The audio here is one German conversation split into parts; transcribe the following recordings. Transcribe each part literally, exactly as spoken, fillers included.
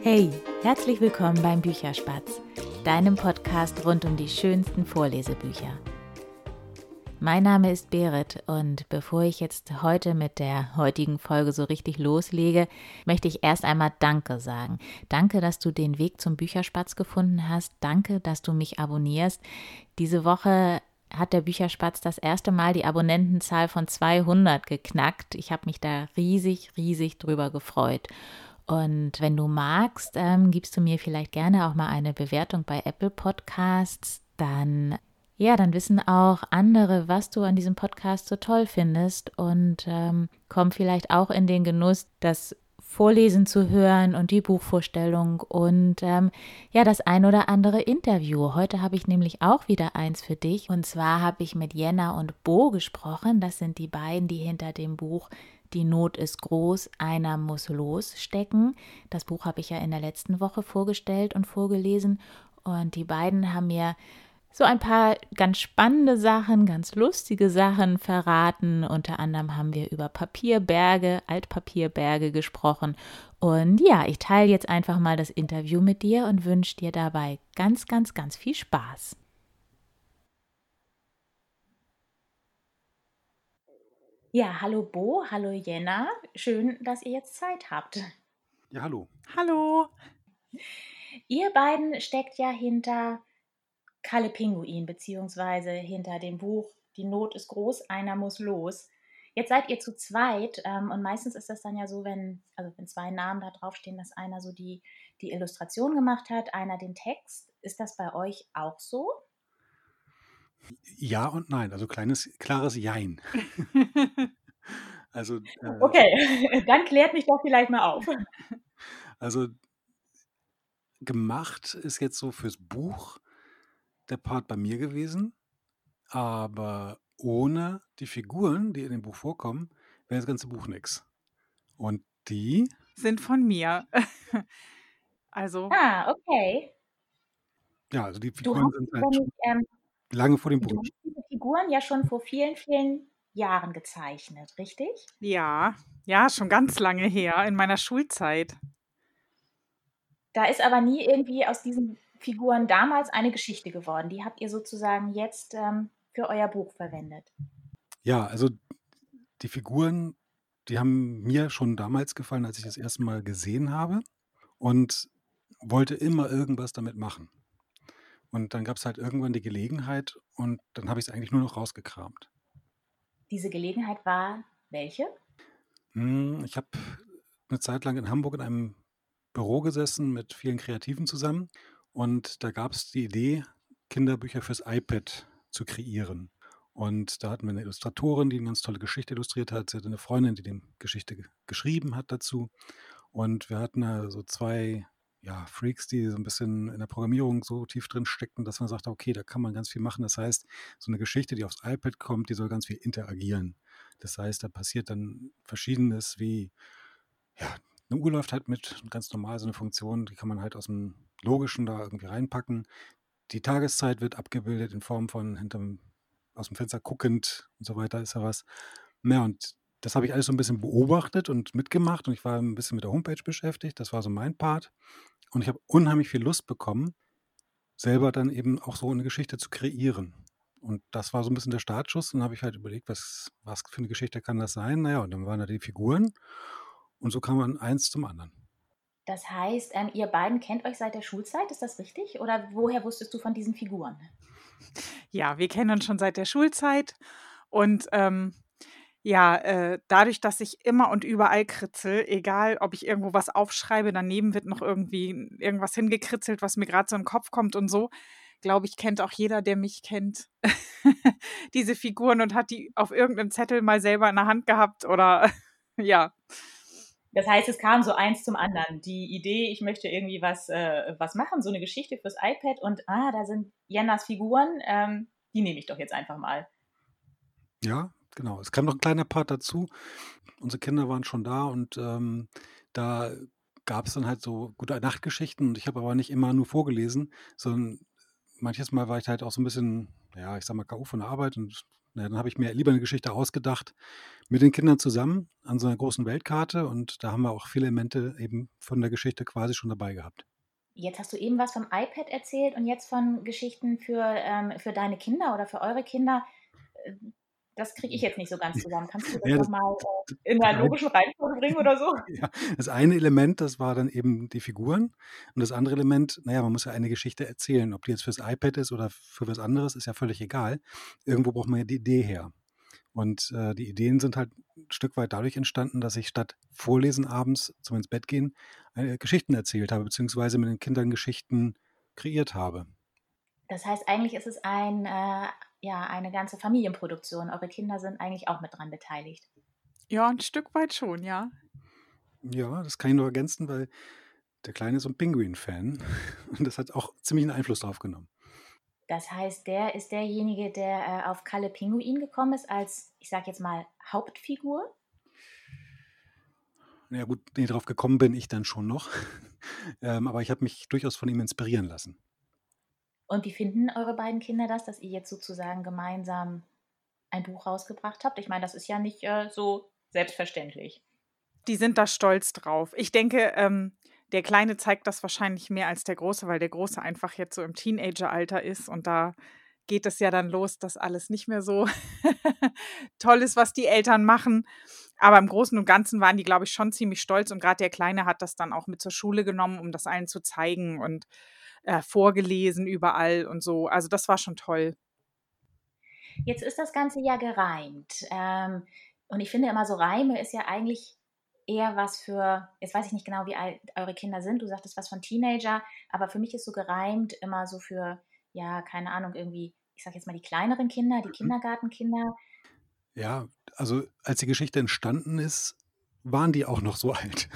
Hey, herzlich willkommen beim Bücherspatz, deinem Podcast rund um die schönsten Vorlesebücher. Mein Name ist Berit und bevor ich jetzt heute mit der heutigen Folge so richtig loslege, möchte ich erst einmal Danke sagen. Danke, dass du den Weg zum Bücherspatz gefunden hast. Danke, dass du mich abonnierst. Diese Woche hat der Bücherspatz das erste Mal die Abonnentenzahl von zweihundert geknackt. Ich habe mich da riesig, riesig drüber gefreut. Und wenn du magst, ähm, gibst du mir vielleicht gerne auch mal eine Bewertung bei Apple Podcasts. Dann, ja, dann wissen auch andere, was du an diesem Podcast so toll findest und ähm, komm vielleicht auch in den Genuss, das Vorlesen zu hören und die Buchvorstellung und ähm, ja, das ein oder andere Interview. Heute habe ich nämlich auch wieder eins für dich. Und zwar habe ich mit Jenna und Bo gesprochen. Das sind die beiden, die hinter dem Buch Die Not ist groß, einer muss los stecken. Das Buch habe ich ja in der letzten Woche vorgestellt und vorgelesen. Und die beiden haben mir so ein paar ganz spannende Sachen, ganz lustige Sachen verraten. Unter anderem haben wir über Papierberge, Altpapierberge gesprochen. Und ja, ich teile jetzt einfach mal das Interview mit dir und wünsche dir dabei ganz, ganz, ganz viel Spaß. Ja, hallo Bo, hallo Jenna. Schön, dass ihr jetzt Zeit habt. Ja, hallo. Hallo. Ihr beiden steckt ja hinter Kalle Pinguin, beziehungsweise hinter dem Buch Die Not ist groß, einer muss los. Jetzt seid ihr zu zweit ähm, und meistens ist das dann ja so, wenn, also wenn zwei Namen da draufstehen, dass einer so die, die Illustration gemacht hat, einer den Text. Ist das bei euch auch so? Ja und nein, also kleines, klares Jein. Also, äh, Okay, dann klärt mich doch vielleicht mal auf. also gemacht ist jetzt so fürs Buch der Part bei mir gewesen, aber ohne die Figuren, die in dem Buch vorkommen, wäre das ganze Buch nix. Und die, Sind von mir. Also, Ah, okay. ja, also die Du Figuren hast sind halt nämlich, schon ähm, lange vor dem Buch du hast entstanden. diese Figuren ja schon vor vielen, vielen Jahren gezeichnet, richtig? ja, ja, schon ganz lange her, in meiner Schulzeit. Da ist aber nie irgendwie aus diesen Figuren damals eine Geschichte geworden. Die habt ihr sozusagen jetzt ähm, für euer Buch verwendet. Ja, also die Figuren, die haben mir schon damals gefallen, als ich das erste Mal gesehen habe und wollte immer irgendwas damit machen. Und dann gab's halt irgendwann die Gelegenheit und dann habe ich's eigentlich nur noch rausgekramt. Diese Gelegenheit war welche? Hm, ich habe 'ne Zeit lang in Hamburg in einem Büro gesessen mit vielen Kreativen zusammen und da gab's die Idee, Kinderbücher fürs iPad zu kreieren. Und da hatten wir 'ne Illustratorin, die 'ne ganz tolle Geschichte illustriert hat. Sie hatte 'ne Freundin, die die Geschichte ge geschrieben hat dazu. Und wir hatten da so zwei, ja, Freaks, die so 'n bisschen in der Programmierung so tief drin steckten, dass man sagte: „Okay, da kann man ganz viel machen." Das heißt, so 'ne Geschichte, die aufs iPad kommt, die soll ganz viel interagieren. Das heißt, da passiert dann Verschiedenes wie, ja, 'ne Uhr läuft halt mit, ganz normal so 'ne Funktion, die kann man halt aus'm Logischen da irgendwie reinpacken. Die Tageszeit wird abgebildet in Form von hinterm aus'm Fenster guckend und so weiter ist da was. Na ja, und das habe ich alles so 'n bisschen beobachtet und mitgemacht und ich war 'n bisschen mit der Homepage beschäftigt. Das war so mein Part. Und ich habe unheimlich viel Lust bekommen, selber dann eben auch so 'ne Geschichte zu kreieren. Und das war so 'n bisschen der Startschuss. Dann habe ich halt überlegt, was was für 'ne Geschichte kann das sein? Na ja, und dann waren da die Figuren und so kam dann eins zum anderen. Das heißt, ähm, ihr beiden kennt euch seit der Schulzeit, ist das richtig? Oder woher wusstest du von diesen Figuren? Ja, wir kennen uns schon seit der Schulzeit und, ähm, ja, äh, dadurch, dass ich immer und überall kritzel, egal ob ich irgendwo was aufschreibe, daneben wird noch irgendwie irgendwas hingekritzelt, was mir grad so in 'n Kopf kommt und so, glaube ich, kennt auch jeder, der mich kennt, diese Figuren und hat die auf irgend 'nem Zettel mal selber in der Hand gehabt oder ja. Das heißt, es kam so eins zum anderen. Die Idee, ich möchte irgendwie was, äh, was machen, so eine Geschichte fürs iPad und ah, da sind Jennas Figuren, ähm, die nehme ich doch jetzt einfach mal. Ja, genau. Es kam noch 'n kleiner Part dazu. Unsere Kinder waren schon da und, ähm, da gab's dann halt so Gute-Nacht-Geschichten und ich habe aber nicht immer nur vorgelesen, sondern manches Mal war ich halt auch so 'n bisschen ja, ich sag mal, K O von der Arbeit und na, dann habe ich mir lieber eine Geschichte ausgedacht mit den Kindern zusammen an so einer großen Weltkarte und da haben wir auch viele Elemente eben von der Geschichte quasi schon dabei gehabt. Jetzt hast du eben was vom iPad erzählt und jetzt von Geschichten für, ähm, für deine Kinder oder für eure Kinder. Äh, Das kriege ich jetzt nicht so ganz zusammen. Kannst du das Ja, das nochmal äh, in einer das logischen Reihenfolge bringen oder so? Ja, das eine Element, das war dann eben die Figuren und das andere Element, naja, man muss ja eine Geschichte erzählen. Ob die jetzt fürs iPad ist oder für was anderes, ist ja völlig egal. Irgendwo braucht man ja die Idee her. Und, äh, die Ideen sind halt 'n Stück weit dadurch entstanden, dass ich statt Vorlesen abends zum ins Bett gehen, äh, Geschichten erzählt habe, beziehungsweise mit den Kindern Geschichten kreiert habe. Das heißt, eigentlich ist es ein, äh, ja, eine ganze Familienproduktion. Eure Kinder sind eigentlich auch mit dran beteiligt. Ja, ein Stück weit schon, ja. Ja, das kann ich noch ergänzen, weil der Kleine ist so 'n Pinguin-Fan und das hat auch ziemlichen Einfluss drauf genommen. Das heißt, der ist derjenige, der äh, auf Kalle Pinguin gekommen ist als, ich sage jetzt mal, Hauptfigur. Na ja gut, ne, drauf gekommen bin ich dann schon noch. Ähm, aber ich habe mich durchaus von ihm inspirieren lassen. Und wie finden eure beiden Kinder das, dass ihr jetzt sozusagen gemeinsam ein Buch rausgebracht habt? Ich meine, das ist ja nicht äh, so selbstverständlich. Die sind da stolz drauf. Ich denke, ähm, der Kleine zeigt das wahrscheinlich mehr als der Große, weil der Große einfach jetzt so im Teenageralter ist und da geht es ja dann los, dass alles nicht mehr so toll ist, was die Eltern machen. Aber im Großen und Ganzen waren die, glaube ich, schon ziemlich stolz und gerade der Kleine hat das dann auch mit zur Schule genommen, um das allen zu zeigen und äh, vorgelesen überall und so. Also das war schon toll. Jetzt ist das Ganze ja gereimt. Ähm, und ich finde immer so, Reime ist ja eigentlich eher was für, jetzt weiß ich nicht genau, wie alt eure Kinder sind. Du sagtest was von Teenager, aber für mich ist so gereimt immer so für, ja, keine Ahnung, irgendwie, ich sag jetzt mal die kleineren Kinder, die Mhm. Kindergartenkinder. Ja, also als die Geschichte entstanden ist, waren die auch noch so alt.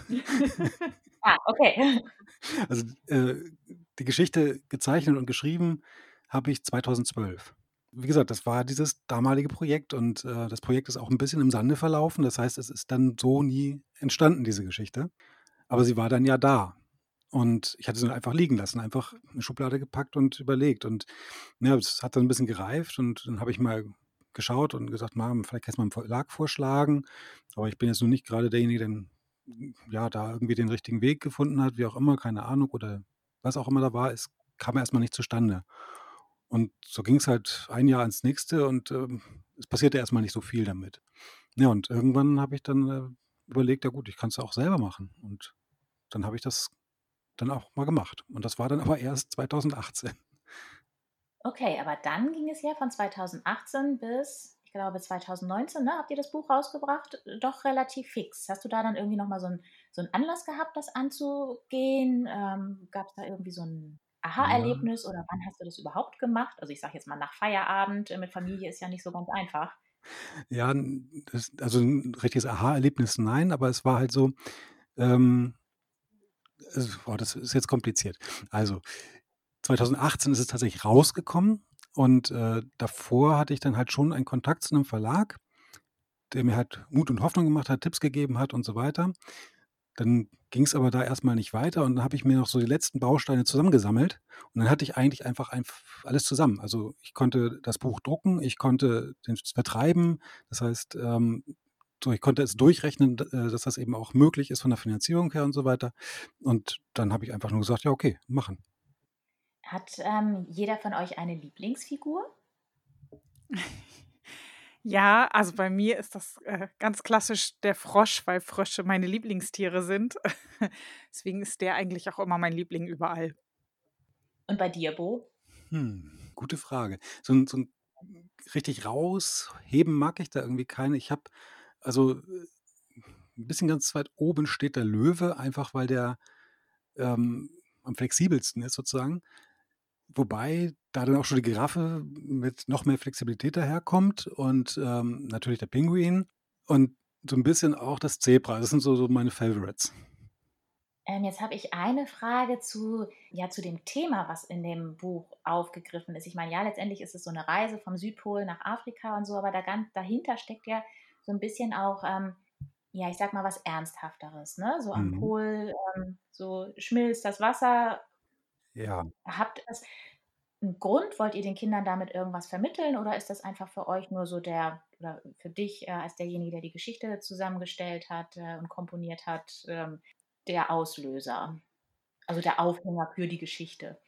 Ah, okay. Also, äh, die Geschichte gezeichnet und geschrieben habe ich zweitausendzwölf. Wie gesagt, das war dieses damalige Projekt und, äh, das Projekt ist auch 'n bisschen im Sande verlaufen. Das heißt, es ist dann so nie entstanden, diese Geschichte. Aber sie war dann ja da. Und ich hatte sie dann einfach liegen lassen, einfach in 'ne Schublade gepackt und überlegt. Und ja, es hat dann 'n bisschen gereift und dann habe ich mal geschaut und gesagt: „Mam, vielleicht kannst du mal 'n Verlag vorschlagen.“ Aber ich bin jetzt nun nicht grade derjenige, der 'n ja, da irgendwie den richtigen Weg gefunden hat, wie auch immer, keine Ahnung oder was auch immer da war. Es kam erst mal nicht zustande. Und so ging's halt ein Jahr ins nächste und, ähm, es passierte erst mal nicht so viel damit. Ja, und irgendwann habe ich dann, äh, überlegt: „Ja gut, ich kann's ja auch selber machen.“ Und dann habe ich das dann auch mal gemacht. Und das war dann aber erst zweitausendachtzehn. Okay, aber dann ging es ja von zweitausendachtzehn bis, ich glaube, zweitausendneunzehn, ne, habt ihr das Buch rausgebracht, äh, doch relativ fix. Hast du da dann irgendwie noch mal so 'n so 'n Anlass gehabt, das anzugehen? Ähm, gab's da irgendwie so 'n Ja, Aha-Erlebnis oder wann hast du das überhaupt gemacht? Also, ich sage jetzt mal nach Feierabend, äh, mit Familie ist ja nicht so ganz einfach. ja, n das also 'n richtiges Aha-Erlebnis, nein, aber es war halt so, ähm, es boah, das ist jetzt kompliziert. Also, zweitausendachtzehn ist es tatsächlich rausgekommen und, äh, davor hatte ich dann halt schon einen Kontakt zu 'nem Verlag, der mir halt Mut und Hoffnung gemacht hat, Tipps gegeben hat und so weiter. Dann ging's aber da erst mal nicht weiter und dann habe ich mir noch so die letzten Bausteine zusammengesammelt und dann hatte ich eigentlich einfach einf alles zusammen. Also, ich konnte das Buch drucken, ich konnte es vertreiben. Das heißt, ähm, so ich konnte es durchrechnen, d äh, dass das eben auch möglich ist von der Finanzierung her und so weiter. Und dann habe ich einfach nur gesagt: „Ja, okay, machen.“ Hat, ähm, jeder von euch eine Lieblingsfigur? Ja, also bei mir ist das, äh, ganz klassisch der Frosch, weil Frösche meine Lieblingstiere sind. Deswegen ist der eigentlich auch immer mein Liebling überall. Und bei dir, Bo? Hm, gute Frage. So 'n so 'n richtig rausheben mag ich da irgendwie keine. Ich habe also, äh, 'n bisschen ganz weit oben steht der Löwe, einfach weil der, ähm, am flexibelsten ist sozusagen. Wobei da dann auch schon die Giraffe mit noch mehr Flexibilität daherkommt und, ähm, natürlich der Pinguin und so 'n bisschen auch das Zebra. Das sind so so meine Favorites. Ähm, jetzt habe ich eine Frage zu, ja, zu dem Thema, was in dem Buch aufgegriffen ist. Ich meine, ja, letztendlich ist es so eine Reise vom Südpol nach Afrika und so, aber da ganz, dahinter steckt ja so ein bisschen auch, ähm, ja, ich sag mal, was Ernsthafteres. Ne? So am Mhm. Pol, ähm, so schmilzt das Wasser. Ja. Habt das. 'n Grund? Wollt ihr den Kindern damit irgendwas vermitteln oder ist das einfach für euch nur so der oder für dich, äh, als derjenige, der die Geschichte zusammengestellt hat, äh, und komponiert hat, ähm, der Auslöser, also der Aufhänger für die Geschichte?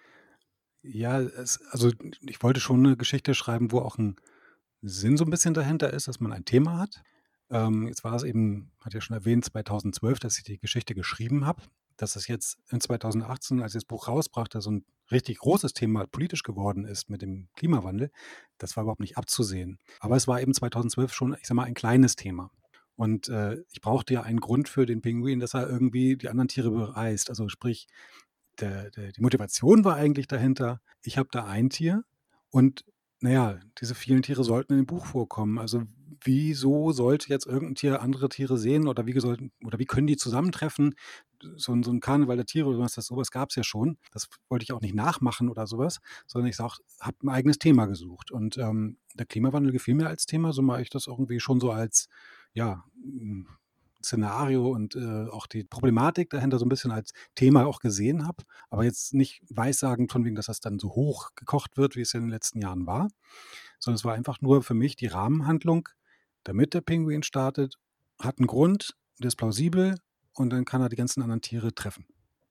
Ja, es also, ich wollte schon 'ne Geschichte schreiben, wo auch 'n Sinn so 'n bisschen dahinter ist, dass man ein Thema hat. Ähm, jetzt war es eben hatte ja schon erwähnt, zweitausendzwölf, dass ich die Geschichte geschrieben habe. Dass es jetzt in zweitausendachtzehn, als ich das Buch rausbrachte, so 'n richtig großes Thema politisch geworden ist mit dem Klimawandel, das war überhaupt nicht abzusehen. Aber es war eben zweitausendzwölf schon, ich sage mal, ein kleines Thema. Und, äh, ich brauchte ja einen Grund für den Pinguin, dass er irgendwie die anderen Tiere bereist. Also sprich, der der die Motivation war eigentlich dahinter, ich habe da ein Tier und, na ja, diese vielen Tiere sollten in dem Buch vorkommen. Also, wieso sollte jetzt irgend 'n Tier andere Tiere sehen oder wie sollten oder wie können die zusammentreffen? So 'n so 'n Karneval der Tiere oder was das so was gab's ja schon. Das wollte ich auch nicht nachmachen oder so was, sondern ich sage habe 'n eigenes Thema gesucht. Und, ähm, der Klimawandel gefiel mir als Thema, so mache ich das irgendwie schon so als, ja, hm, Szenario und, äh, auch die Problematik dahinter so 'n bisschen als Thema auch gesehen habe, aber jetzt nicht weissagend von wegen, dass das dann so hochgekocht wird, wie es ja in den letzten Jahren war, sondern es war einfach nur für mich die Rahmenhandlung, damit der Pinguin startet, hat 'n Grund, der ist plausibel und dann kann er die ganzen anderen Tiere treffen.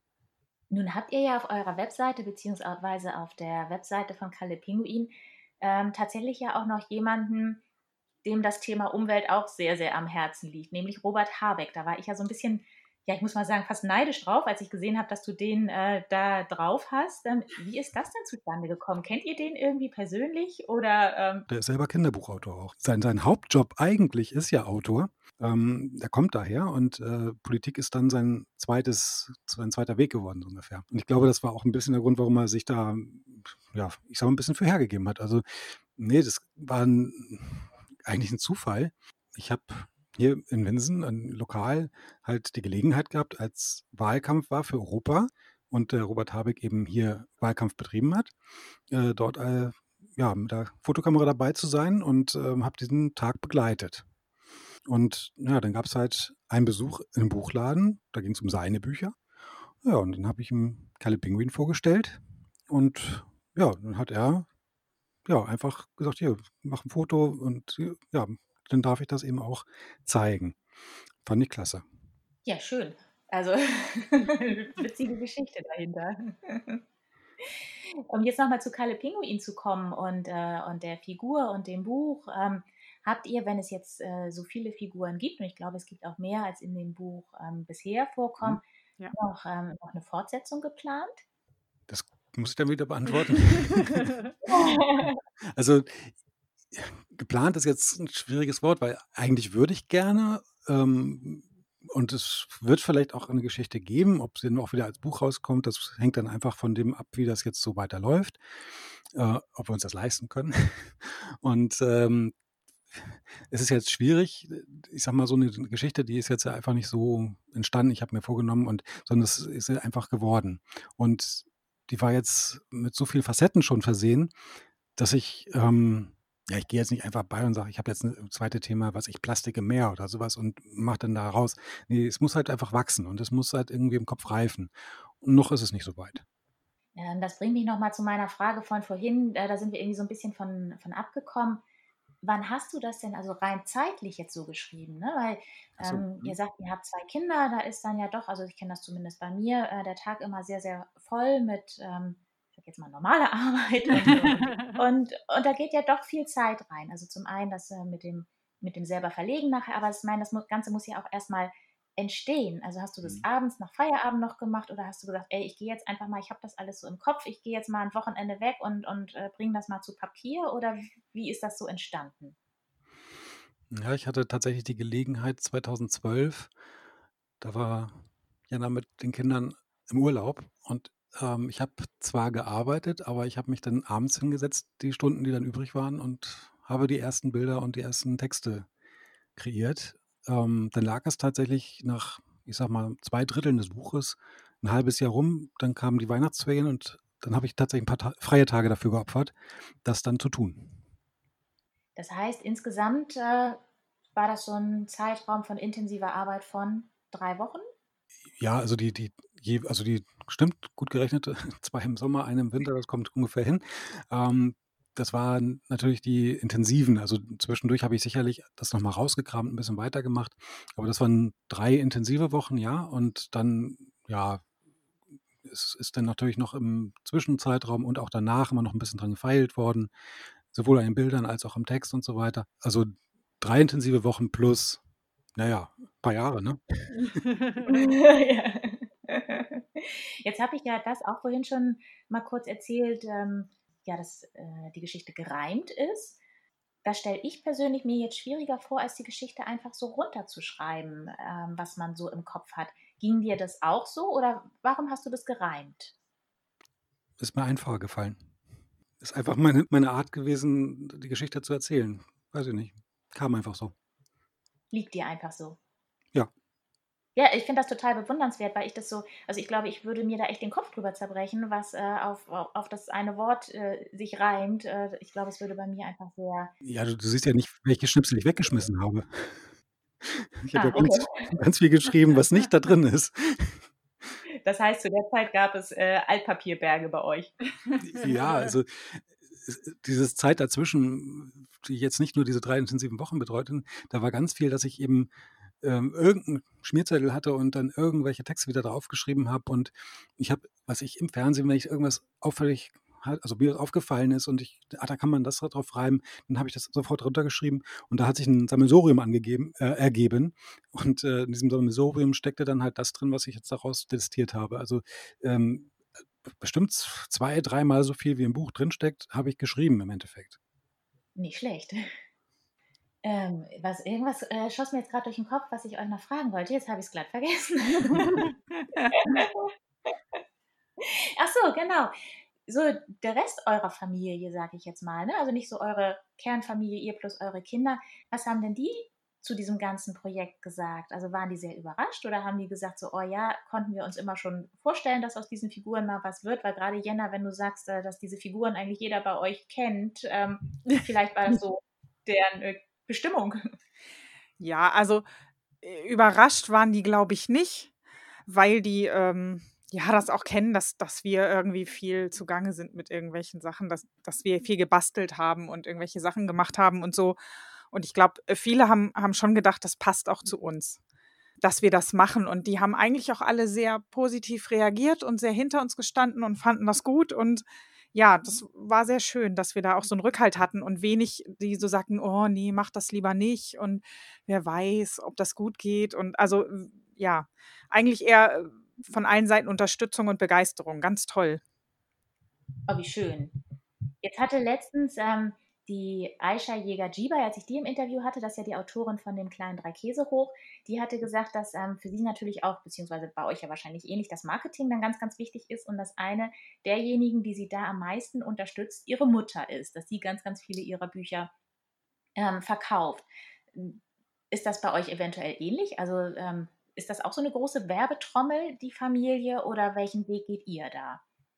Nun habt ihr ja auf eurer Webseite beziehungsweise auf der Webseite von Kalle Pinguin, ähm, tatsächlich ja auch noch jemanden, dem das Thema Umwelt auch sehr, sehr am Herzen liegt, nämlich Robert Habeck. Da war ich ja so 'n bisschen, ja, ich muss mal sagen, fast neidisch drauf, als ich gesehen habe, dass du den, äh, da drauf hast. Ähm, wie ist das denn zustande gekommen? Kennt ihr den irgendwie persönlich oder, ähm Der ist selber Kinderbuchautor auch. Sein sein Hauptjob eigentlich ist ja Autor. Ähm, der kommt daher und, äh, Politik ist dann sein zweites sein zweiter Weg geworden, so ungefähr. Und ich glaube, das war auch 'n bisschen der Grund, warum er sich da, ja, ich sage mal, 'n bisschen für hergegeben hat. Also, ne, das war 'n eigentlich 'n Zufall. Ich habe hier in Winsen, 'n Lokal halt die Gelegenheit gehabt, als Wahlkampf war für Europa und der Robert Habeck eben hier Wahlkampf betrieben hat, äh, dort, äh, ja, mit der Fotokamera dabei zu sein und, ähm, habe diesen Tag begleitet. Und ja, dann gab's halt einen Besuch im Buchladen, da ging's um seine Bücher. Ja, und dann habe ich ihm Kalle Pinguin vorgestellt und ja, dann hat er, ja, einfach gesagt: „Hier, mach 'n Foto und ja, dann darf ich das eben auch zeigen.“ Fand ich klasse. Ja, schön. Also, witzige Geschichte dahinter. Um jetzt noch mal zu Kalle Pinguin zu kommen und, äh und der Figur und dem Buch. Ähm, habt ihr, wenn es jetzt, äh, so viele Figuren gibt und ich glaube, es gibt auch mehr, als in dem Buch, ähm, bisher Mhm. vorkommen, Ja. noch, ähm noch 'ne Fortsetzung geplant? Das muss ich dann wieder beantworten. Also, geplant ist jetzt 'n schwieriges Wort, weil eigentlich würde ich gerne, ähm, und es wird vielleicht auch eine Geschichte geben. Ob sie dann auch wieder als Buch rauskommt, das hängt dann einfach von dem ab, wie das jetzt so weiterläuft, äh, ob wir uns das leisten können. Und, ähm, es ist jetzt schwierig. Ich sage mal, so 'ne Geschichte, die ist jetzt ja einfach nicht so entstanden. Ich habe mir vorgenommen und sondern es ist ja einfach geworden. Und die war jetzt mit so vielen Facetten schon versehen, dass ich, ähm ja, ich gehe jetzt nicht einfach bei und sage: „Ich habe jetzt 'ne zweite Thema, was ich Plastik im Meer“ oder so was und mache dann daraus ne, es muss halt einfach wachsen und es muss halt irgendwie im Kopf reifen. Und noch ist es nicht so weit. Ähm, das bringt mich noch mal zu meiner Frage von vorhin. Äh, da sind wir irgendwie so 'n bisschen von von abgekommen. Wann hast du das denn also rein zeitlich jetzt so geschrieben, ne? Weil, Ach so, ähm, ihr mhm. sagt, ihr habt zwei Kinder, da ist dann ja doch also ich kenne das zumindest bei mir, äh, der Tag immer sehr, sehr voll mit, ähm, ich sage jetzt mal, normaler Arbeit und und und und da geht ja doch viel Zeit rein. Also zum einen das, äh, mit dem mit dem selber Verlegen nachher, aber ich meine, das mu Ganze muss ja auch erst mal entstehen. Also hast du das Mhm. abends nach Feierabend noch gemacht oder hast du gesagt: „Ey, ich gehe jetzt einfach mal ich habe das alles so im Kopf, ich gehe jetzt mal 'n Wochenende weg und und, äh, bringe das mal zu Papier“, oder w wie ist das so entstanden? Ja, ich hatte tatsächlich die Gelegenheit zweitausendzwölf, da war Jana mit den Kindern im Urlaub und, ähm, ich habe zwar gearbeitet, aber ich habe mich dann abends hingesetzt, die Stunden, die dann übrig waren und habe die ersten Bilder und die ersten Texte kreiert. Ähm, dann lag es tatsächlich nach, ich sage mal, zwei Dritteln des Buches 'n halbes Jahr rum. Dann kamen die Weihnachtsferien und dann habe ich tatsächlich 'n paar Ta freie Tage dafür geopfert, das dann zu tun. Das heißt, insgesamt, äh, war das so 'n Zeitraum von intensiver Arbeit von drei Wochen? Ja, also die die je, also die stimmt, gut gerechnet, zwei im Sommer, eine im Winter, das kommt ungefähr hin. Ähm, das waren natürlich die intensiven. Also zwischendurch habe ich sicherlich das nochmal rausgekramt, ein bisschen weitergemacht. Aber das waren drei intensive Wochen, ja. Und dann, ja, es ist dann natürlich noch im Zwischenzeitraum und auch danach immer noch ein bisschen dran gefeilt worden, sowohl an den Bildern als auch am Text und so weiter. Also drei intensive Wochen plus, naja, ein paar Jahre, ne? Ja. Jetzt habe ich ja das auch vorhin schon mal kurz erzählt, ähm, ja, dass äh, die Geschichte gereimt ist. Das stelle ich persönlich mir jetzt schwieriger vor, als die Geschichte einfach so runterzuschreiben, ähm, was man so im Kopf hat. Ging dir das auch so oder warum hast du das gereimt? Ist mir einfacher gefallen. Ist einfach meine, meine Art gewesen, die Geschichte zu erzählen. Weiß ich nicht. Kam einfach so. Liegt dir einfach so? Ja. Ja, ich finde das total bewundernswert, weil ich das so, also ich glaube, ich würde mir da echt den Kopf drüber zerbrechen, was äh, auf, auf, auf das eine Wort äh, sich reimt. Äh, ich glaube, es würde bei mir einfach sehr. Ja, du, du siehst ja nicht, welche Schnipsel ich weggeschmissen habe. Ich habe ja Ah, okay. ganz, ganz viel geschrieben, was nicht da drin ist. Das heißt, zu der Zeit gab es äh, Altpapierberge bei euch. Ja, also es- diese Zeit dazwischen, die jetzt nicht nur diese drei intensiven Wochen betreuten, da war ganz viel, dass ich eben ähm, irgendeinen Schmierzettel hatte und dann irgendwelche Texte wieder draufgeschrieben habe. Und ich habe, was ich im Fernsehen, wenn ich irgendwas auffällig hat, also mir das aufgefallen ist und ich, ah, da kann man das drauf reimen, dann habe ich das sofort runtergeschrieben und da hat sich ein Sammelsurium angegeben, äh, ergeben. Und äh, in diesem Sammelsurium steckte dann halt das drin, was ich jetzt daraus destiert habe. Also ähm, bestimmt zwei, dreimal so viel wie im Buch drinsteckt, habe ich geschrieben im Endeffekt. Nicht schlecht. Ähm, was, irgendwas äh, schoss mir jetzt gerade durch den Kopf, was ich euch noch fragen wollte. Jetzt habe ich es glatt vergessen. Ach so, genau. So der Rest eurer Familie, sage ich jetzt mal, ne? Also nicht so eure Kernfamilie, ihr plus eure Kinder. Was haben denn die zu diesem ganzen Projekt gesagt? Also waren die sehr überrascht oder haben die gesagt so, oh ja, konnten wir uns immer schon vorstellen, dass aus diesen Figuren mal was wird? Weil gerade Jenna, wenn du sagst, äh, dass diese Figuren eigentlich jeder bei euch kennt, ähm, vielleicht war das so deren äh, Bestimmung. Ja, also äh, überrascht waren die, glaube ich, nicht, weil die ähm, ja das auch kennen, dass, dass wir irgendwie viel zugange sind mit irgendwelchen Sachen, dass, dass wir viel gebastelt haben und irgendwelche Sachen gemacht haben und so. Und ich glaube, viele haben, haben schon gedacht, das passt auch zu uns, dass wir das machen. Und die haben eigentlich auch alle sehr positiv reagiert und sehr hinter uns gestanden und fanden das gut. Und ja, das war sehr schön, dass wir da auch so einen Rückhalt hatten und wenig, die so sagten, oh nee, mach das lieber nicht und wer weiß, ob das gut geht. Und also ja, eigentlich eher äh, von allen Seiten Unterstützung und Begeisterung. Ganz toll. Oh, wie schön. Jetzt hatte letztens ähm, die Aisha Jäger-Jiba, als ich die im Interview hatte, das ist ja die Autorin von dem kleinen Drei Käse hoch, die hatte gesagt, dass ähm, für sie natürlich auch, beziehungsweise bei euch ja wahrscheinlich ähnlich, das Marketing dann ganz, ganz wichtig ist und dass eine derjenigen, die sie da am meisten unterstützt, ihre Mutter ist, dass sie ganz, ganz viele ihrer Bücher ähm, verkauft. Ist das bei euch eventuell ähnlich? Also ähm, ist das auch so eine große Werbetrommel, die Familie, oder welchen Weg geht ihr da?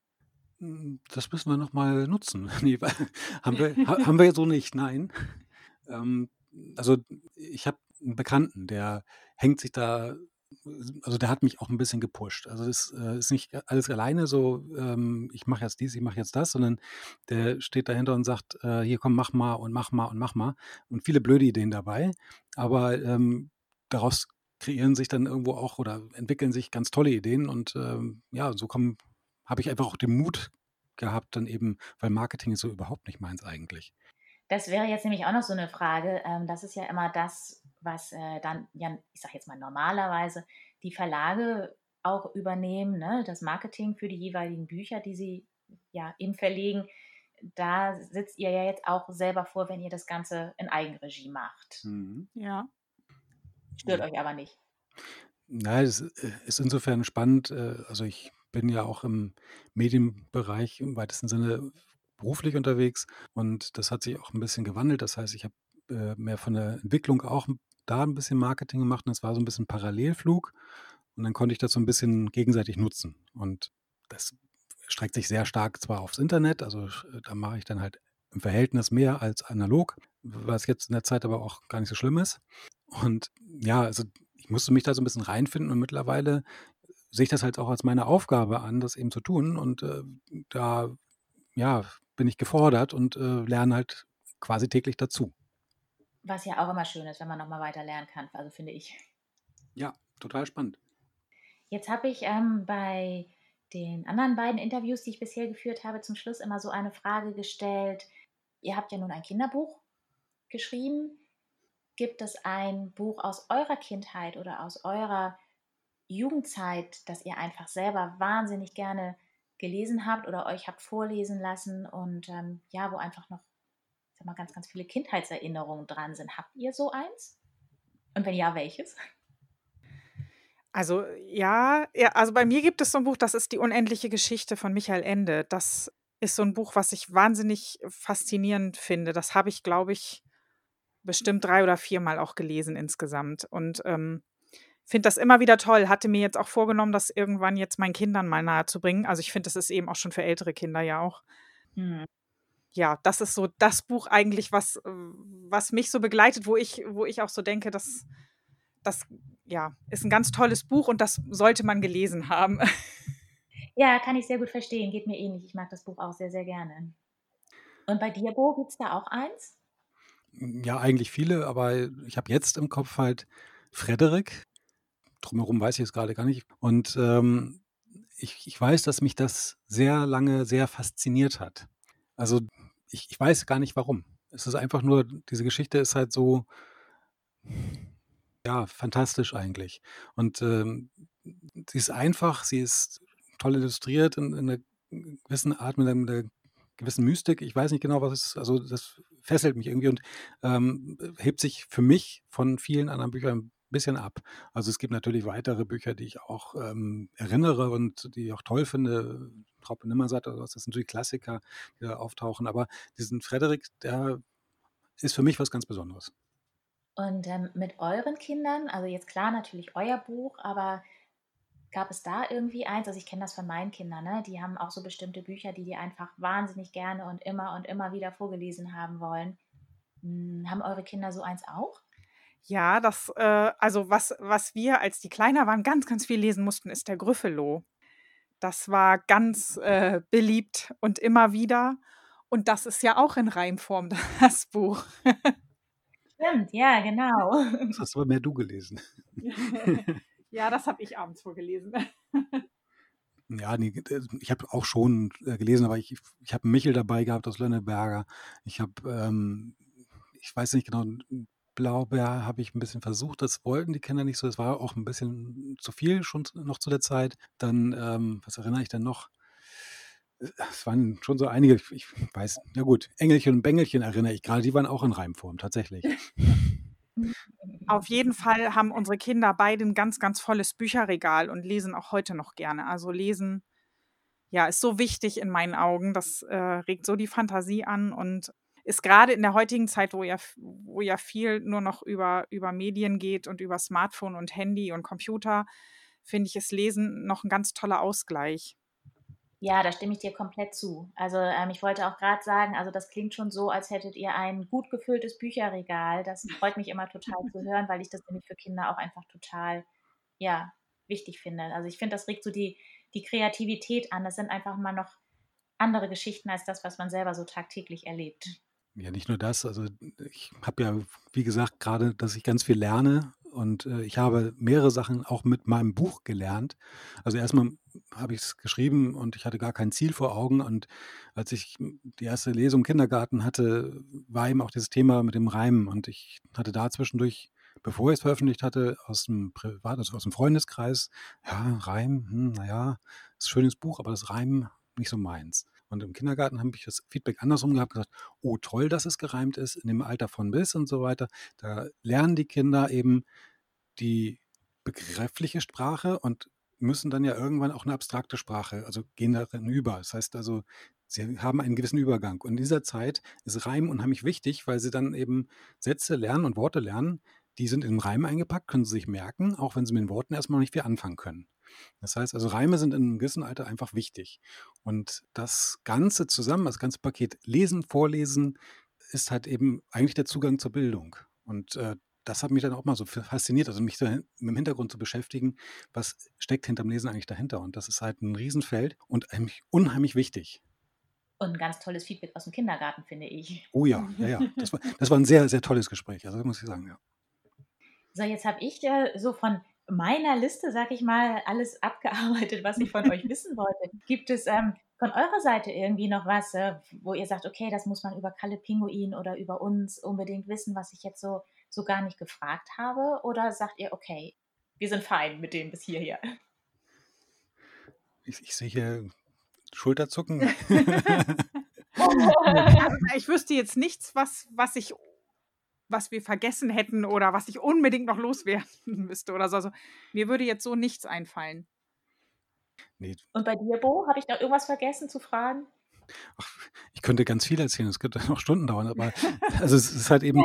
Das müssen wir nochmal nutzen. Nee, weil- haben wir, ha- haben wir so nicht, nein. Ähm, also ich habe einen Bekannten, der hängt sich da, also der hat mich auch ein bisschen gepusht. Also das äh, ist nicht alles alleine so, ähm, ich mache jetzt dies, ich mache jetzt das, sondern der steht dahinter und sagt, äh, hier komm, mach mal und mach mal und mach mal. Und viele blöde Ideen dabei, aber ähm, daraus kreieren sich dann irgendwo auch oder entwickeln sich ganz tolle Ideen und ähm, ja, so kommen, habe ich einfach auch den Mut gehabt, dann eben, weil Marketing ist so überhaupt nicht meins eigentlich. Das wäre jetzt nämlich auch noch so eine Frage. Ähm, das ist ja immer das, was äh, dann, ja, ich sage jetzt mal normalerweise, die Verlage auch übernehmen, ne? Das Marketing für die jeweiligen Bücher, die sie ja eben verlegen. Da sitzt ihr ja jetzt auch selber vor, wenn ihr das Ganze in Eigenregie macht. Mhm. Ja. Stört euch aber nicht. Nein, es äh, ist insofern spannend. äh, Also ich bin ja auch im Medienbereich im weitesten Sinne beruflich unterwegs und das hat sich auch ein bisschen gewandelt. Das heißt, ich habe äh, mehr von der Entwicklung auch da ein bisschen Marketing gemacht und es war so ein bisschen Parallelflug und dann konnte ich das so ein bisschen gegenseitig nutzen. Und das streckt sich sehr stark zwar aufs Internet, also äh, da mache ich dann halt im Verhältnis mehr als analog, was jetzt in der Zeit aber auch gar nicht so schlimm ist. Und ja, also ich musste mich da so ein bisschen reinfinden und mittlerweile sehe ich das halt auch als meine Aufgabe an, das eben zu tun. Und äh, da ja, bin ich gefordert und äh, lerne halt quasi täglich dazu. Was ja auch immer schön ist, wenn man nochmal weiter lernen kann, also finde ich. Ja, total spannend. Jetzt habe ich ähm, bei den anderen beiden Interviews, die ich bisher geführt habe, zum Schluss immer so eine Frage gestellt. Ihr habt ja nun ein Kinderbuch geschrieben. Gibt es ein Buch aus eurer Kindheit oder aus eurer Jugendzeit, das ihr einfach selber wahnsinnig gerne gelesen habt oder euch habt vorlesen lassen und ähm, ja, wo einfach noch, ich sag mal, ganz, ganz viele Kindheitserinnerungen dran sind? Habt ihr so eins? Und wenn ja, welches? Also ja, ja, also bei mir gibt es so ein Buch, das ist Die unendliche Geschichte von Michael Ende. Das ist so ein Buch, was ich wahnsinnig faszinierend finde. Das habe ich, glaube ich, bestimmt drei oder viermal auch gelesen insgesamt und, ähm, finde das immer wieder toll. Hatte mir jetzt auch vorgenommen, das irgendwann jetzt meinen Kindern mal nahezubringen. Also, ich finde, das ist eben auch schon für ältere Kinder ja auch. Hm. Ja, das ist so das Buch eigentlich, was, äh was mich so begleitet, wo ich wo ich auch so denke, das das, ja, ist ein ganz tolles Buch und das sollte man gelesen haben. Ja, kann ich sehr gut verstehen. Geht mir ähnlich. Ich mag das Buch auch sehr, sehr gerne. Und bei dir, Bo, gibt es da auch eins? Ja, eigentlich viele, aber ich habe jetzt im Kopf halt Frederik. Drumherum weiß ich es gerade gar nicht. Und ähm, ich, ich weiß, dass mich das sehr lange sehr fasziniert hat. Also ich, ich weiß gar nicht warum. Es ist einfach nur, diese Geschichte ist halt so, ja, fantastisch eigentlich. Und ähm, sie ist einfach, sie ist toll illustriert in, in einer gewissen Art, mit einer, mit einer gewissen Mystik. Ich weiß nicht genau, was es ist. Also das fesselt mich irgendwie und ähm, hebt sich für mich von vielen anderen Büchern ein bisschen ab. Also es gibt natürlich weitere Bücher, die ich auch ähm, erinnere und die ich auch toll finde. Traupe Nimmersatt oder was, das sind natürlich Klassiker, die da auftauchen. Aber diesen Frederik, der ist für mich was ganz Besonderes. Und ähm, mit euren Kindern, also jetzt klar natürlich euer Buch, aber gab es da irgendwie eins? Also ich kenne das von meinen Kindern, ne? Die haben auch so bestimmte Bücher, die die einfach wahnsinnig gerne und immer und immer wieder vorgelesen haben wollen. Hm, haben eure Kinder so eins auch? Ja, das, äh also, was was wir, als die kleiner waren, ganz, ganz viel lesen mussten, ist der Gryffalo. Das war ganz, äh, beliebt und immer wieder. Und das ist ja auch in Reimform, das Buch. Stimmt, ja, genau. Das hast aber mehr du gelesen. Ja, das habe ich abends vorgelesen. Ja, ne, äh, ich habe auch schon, äh, gelesen, aber ich ich habe Michel dabei gehabt aus Lönneberger. Ich habe, ähm ich weiß nicht genau, Blaubeer habe ich ein bisschen versucht, das wollten die Kinder nicht so. Das war auch ein bisschen zu viel schon z noch zu der Zeit. Dann, ähm, was erinnere ich denn noch? Äh, es waren schon so einige, ich ich weiß, na gut, Engelchen und Bengelchen erinnere ich gerade, die waren auch in Reimform, tatsächlich. Auf jeden Fall haben unsere Kinder beide 'n ganz, ganz volles Bücherregal und lesen auch heute noch gerne. Also, Lesen, ja, ist so wichtig in meinen Augen. Das, äh, regt so die Fantasie an und ist grade in der heutigen Zeit, wo ja v wo ja viel nur noch über über Medien geht und über Smartphone und Handy und Computer, finde ich, ist Lesen noch 'n ganz toller Ausgleich. Ja, da stimme ich dir komplett zu. Also, ähm, ich wollte auch gerade sagen, also das klingt schon so, als hättet ihr ein gut gefülltes Bücherregal. Das freut mich immer total zu hören, weil ich das nämlich für Kinder auch einfach total, ja, wichtig finde. Also ich finde, das regt so die, die Kreativität an. Das sind einfach mal noch andere Geschichten als das, was man selber so tagtäglich erlebt. Ja, nicht nur das. Also, ich habe ja, wie gesagt, gerade, dass ich ganz viel lerne und, äh, ich habe mehrere Sachen auch mit meinem Buch gelernt. Also, erstmal habe ich es geschrieben und ich hatte gar kein Ziel vor Augen und als ich die erste Lesung im Kindergarten hatte, war eben auch dieses Thema mit dem Reimen und ich hatte da zwischendurch, bevor ich es veröffentlicht hatte, aus dem Privat also, aus dem Freundeskreis: „Ja, Reim, hm, na ja, ist 'n schönes Buch, aber das Reimen nicht so meins.“ Und im Kindergarten habe ich das Feedback andersrum gehabt, gesagt: „Oh, toll, dass es gereimt ist in dem Alter von bis“ und so weiter. Da lernen die Kinder eben die begriffliche Sprache und müssen dann ja irgendwann auch 'ne abstrakte Sprache, also gehen darin über. Das heißt also, sie haben einen gewissen Übergang. Und in dieser Zeit ist Reim unheimlich wichtig, weil sie dann eben Sätze lernen und Worte lernen, die sind in Reim eingepackt, können sie sich merken, auch wenn sie mit den Worten erst mal noch nicht viel anfangen können. Das heißt also, Reime sind in 'nem gewissen Alter einfach wichtig. Und das Ganze zusammen, das ganze Paket Lesen, Vorlesen ist halt eben eigentlich der Zugang zur Bildung. Und, äh, das hat mich dann auch mal so fasziniert, also mich so mit dem Hintergrund zu beschäftigen, was steckt hinterm Lesen eigentlich dahinter? Und das ist halt ein Riesenfeld und eigentlich unheimlich wichtig. Und ein ganz tolles Feedback aus dem Kindergarten, finde ich. Oh ja, ja, ja. Das war, das war ein sehr, sehr tolles Gespräch, also das muss ich sagen, ja. So, jetzt habe ich äh, so von meiner Liste, sag ich mal, alles abgearbeitet, was ich von euch wissen wollte. Gibt es ähm, von eurer Seite irgendwie noch was, äh, wo ihr sagt, okay, das muss man über Kalle Pinguin oder über uns unbedingt wissen, was ich jetzt so, so gar nicht gefragt habe? Oder sagt ihr, okay, wir sind fein mit dem bis hierher? Ich, ich sehe hier Schulterzucken. Also, ich wüsste jetzt nichts, was, was ich was wir vergessen hätten oder was ich unbedingt noch loswerden müsste oder so. Also, mir würde jetzt so nichts einfallen. Nee, Und bei dir, Bo, habe ich noch irgendwas vergessen zu fragen? ach, ich könnte ganz viel erzählen, es könnte noch Stunden dauern, aber also es ist halt eben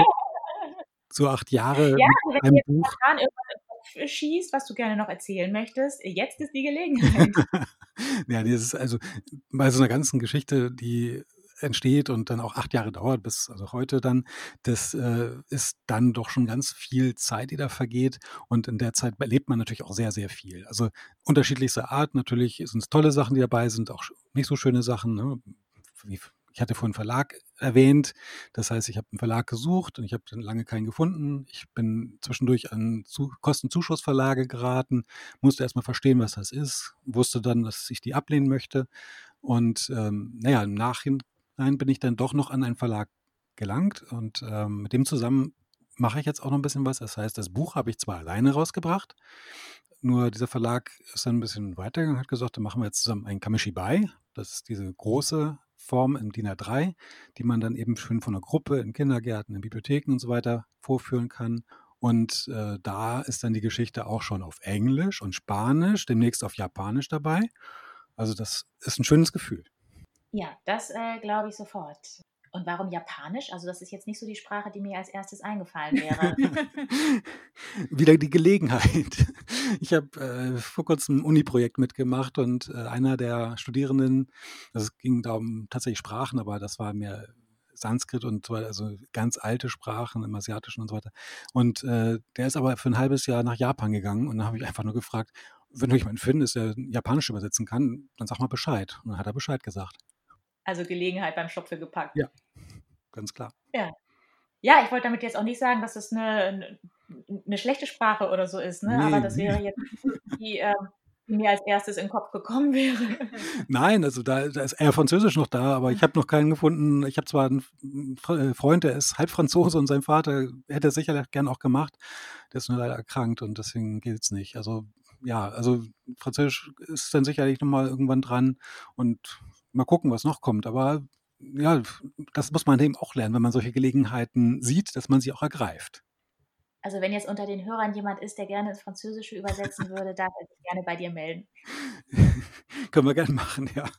so acht Jahre Ja, mit also wenn dir einem jetzt Buch. spontan irgendwas im Kopf schießt, was du gerne noch erzählen möchtest, jetzt ist die Gelegenheit. Ja, dieses also bei so einer ganzen Geschichte, die entsteht und dann auch acht Jahre dauert bis also heute dann, das, äh, ist dann doch schon ganz viel Zeit, die da vergeht und in der Zeit erlebt man natürlich auch sehr, sehr viel. Also, unterschiedlichster Art. Natürlich sind's tolle Sachen, die dabei sind, auch sch nicht so schöne Sachen, ne? Wie ich hatte vorhin Verlag erwähnt. Das heißt, ich habe 'n Verlag gesucht und ich habe dann lange keinen gefunden. Ich bin zwischendurch an Zu Kostenzuschussverlage geraten, musste erst mal verstehen, was das ist, wusste dann, dass ich die ablehnen möchte. Und, ähm, na ja, im Nachhinein bin ich dann doch noch an einen Verlag gelangt und, ähm, mit dem zusammen mache ich jetzt auch noch 'n bisschen was. Das heißt, das Buch habe ich zwar alleine rausgebracht, nur dieser Verlag ist dann 'n bisschen weitergegangen, hat gesagt: „Dann machen wir jetzt zusammen ein Kamishibai." Das ist diese große Form im DIN A drei, die man dann eben schön von 'ner Gruppe in Kindergärten, in Bibliotheken und so weiter vorführen kann. Und, äh, da ist dann die Geschichte auch schon auf Englisch und Spanisch, demnächst auf Japanisch dabei. Also, das ist 'n schönes Gefühl. Ja, das äh, glaube ich sofort. Und warum Japanisch? Also das ist jetzt nicht so die Sprache, die mir als erstes eingefallen wäre. Wieder die Gelegenheit. Ich habe, äh, vor Kurzem 'n Uni-Projekt mitgemacht und, äh, einer der Studierenden also es ging da um tatsächlich Sprachen, aber das war mehr Sanskrit und so weiter, also ganz alte Sprachen im Asiatischen und so weiter. Und, äh, der ist aber für 'n halbes Jahr nach Japan gegangen und dann habe ich einfach nur gefragt: „Wenn du jemanden findest, der Japanisch übersetzen kann, dann sag mal Bescheid." Und dann hat er Bescheid gesagt. Also Gelegenheit beim Schopfe gepackt. Ja, ganz klar. Ja. Ja, ich wollte damit jetzt auch nicht sagen, dass es 'ne 'n 'ne schlechte Sprache oder so ist, ne? Aber Ne, das wäre ne. jetzt die, ähm, die mir als erstes in 'n Kopf gekommen wäre. Nein, also da da ist eher Französisch noch da, aber ich habe noch keinen gefunden. Ich habe zwar 'n F 'n Fr äh, Freund, der ist halb Franzose und sein Vater hätte es sicherlich gern auch gemacht. Der ist nur leider erkrankt und deswegen geht's nicht. Also, ja, also Französisch ist dann sicherlich noch mal irgendwann dran und mal gucken, was noch kommt. Aber ja, das muss man eben auch lernen, wenn man solche Gelegenheiten sieht, dass man sie auch ergreift. Also wenn jetzt unter den Hörern jemand ist, der gerne ins Französische übersetzen würde, darf er sich gerne bei dir melden. Können wir gern machen, ja.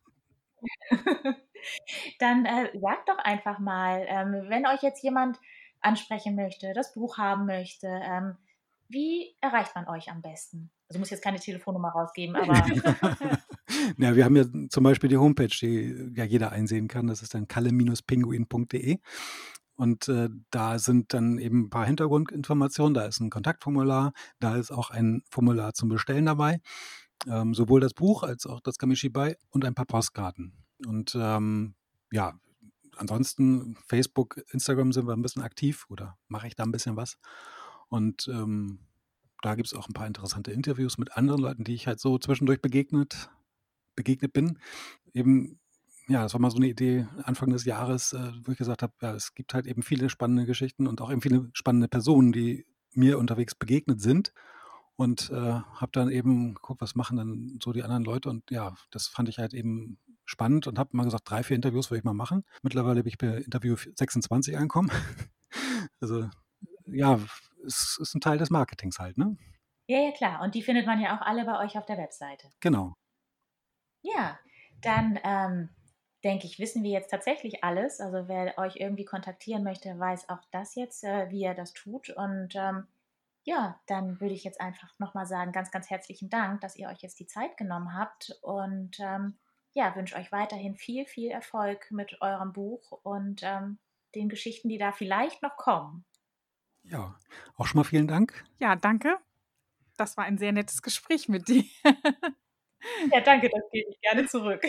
Dann, äh, sagt doch einfach mal, ähm, wenn euch jetzt jemand ansprechen möchte, das Buch haben möchte, ähm, wie erreicht man euch am besten? Also, du musst jetzt keine Telefonnummer rausgeben, aber Na, wir haben ja zum Beispiel die Homepage, die ja jeder einsehen kann. Das ist dann kalle Pinguin punkt de und, äh, da sind dann eben 'n paar Hintergrundinformationen. Da ist 'n Kontaktformular, da ist auch ein Formular zum Bestellen dabei, ähm, sowohl das Buch als auch das Kamishibai und ein paar Postkarten. Und, ähm, ja, ansonsten Facebook, Instagram sind wir 'n bisschen aktiv oder mache ich da 'n bisschen was. Und, ähm, da gibt's auch 'n paar interessante Interviews mit anderen Leuten, die ich halt so zwischendurch begegnet begegnet bin. Eben, ja, das war mal so 'ne Idee Anfang des Jahres, äh, wo ich gesagt habe: „Ja, es gibt halt eben viele spannende Geschichten und auch eben viele spannende Personen, die mir unterwegs begegnet sind." Und, äh, habe dann eben geguckt, was machen denn so die anderen Leute und ja, das fand ich halt eben spannend und habe mal gesagt, drei, vier Interviews will ich mal machen. Mittlerweile bin ich bei Interview v sechsundzwanzig angekommen. Also, ja, es ist 'n Teil des Marketings halt, ne? Ja, ja, klar. Und die findet man ja auch alle bei euch auf der Webseite. Genau. Ja, dann, ähm, denke ich, wissen wir jetzt tatsächlich alles. Also, wer euch irgendwie kontaktieren möchte, weiß auch das jetzt, äh, wie er das tut. Und, ähm, ja, dann würde ich jetzt einfach noch mal sagen, ganz, ganz herzlichen Dank, dass ihr euch jetzt die Zeit genommen habt und, ähm, ja, wünsche euch weiterhin viel, viel Erfolg mit eurem Buch und, ähm, den Geschichten, die da vielleicht noch kommen. Ja, Auch schon mal vielen Dank. Ja, danke. Das war ein sehr nettes Gespräch mit dir. Ja, danke, das gebe ich gerne zurück.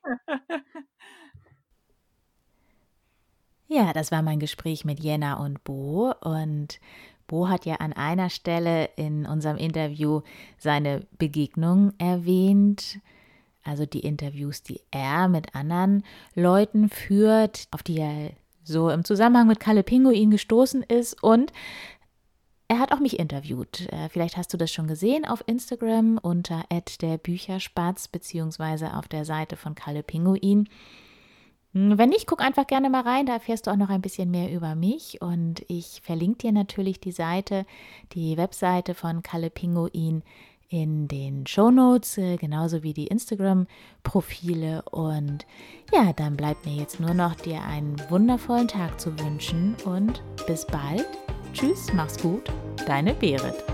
Ja, das war mein Gespräch mit Jenna und Bo. Und Bo hat ja an einer Stelle in unserem Interview seine Begegnung erwähnt. Also die Interviews, die er mit anderen Leuten führt, auf die er so im Zusammenhang mit Kalle Pinguin gestoßen ist. Und er hat auch mich interviewt. Vielleicht hast du das schon gesehen auf Instagram unter at der Bücherspatz beziehungsweise auf der Seite von Kalle Pinguin. Wenn nicht, guck einfach gerne mal rein, da erfährst du auch noch ein bisschen mehr über mich und ich verlinke dir natürlich die Seite, die Webseite von Kalle Pinguin in den Shownotes, genauso wie die Instagram-Profile und ja, dann bleibt mir jetzt nur noch dir einen wundervollen Tag zu wünschen und bis bald. Tschüss, mach's gut, deine Berit.